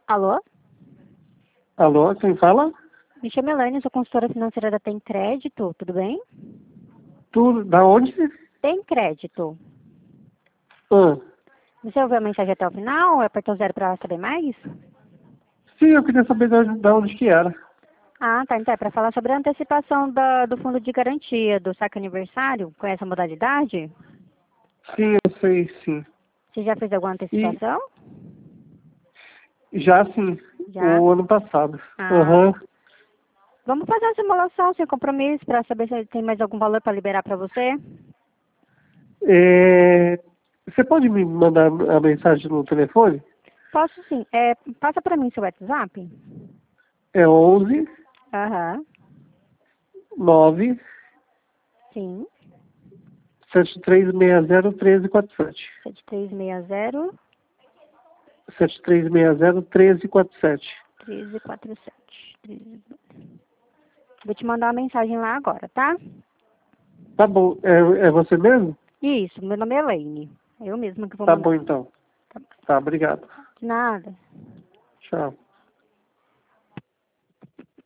Alô? Alô, quem fala? Me chamo Elaine, sou consultora financeira da Tem Crédito, tudo bem? Tu, da onde? Tem Crédito. Ah, Você ouviu a mensagem até o final ou apertou zero para saber mais? sim, eu queria saber da onde que era. Ah, tá. Então é para falar sobre a antecipação do fundo de garantia do saque aniversário. Conhece a modalidade? Sim, eu sei, sim. Você já fez alguma E antecipação? já, sim, Já? o ano passado. Ah, Aham. vamos fazer uma simulação sem compromisso para saber se tem mais algum valor para liberar para você? Você pode me mandar a mensagem no telefone? Posso sim. Passa para mim seu WhatsApp. É 11 Aham. 9 Sim. 7360 1347. 7360 7360 1347. 1347. Vou te mandar uma mensagem lá agora, tá? Tá bom, é você mesmo? Isso, meu nome é Elaine. Eu mesma que vou Tá mandar. bom então. Tá. Tá, obrigado. De nada. Tchau.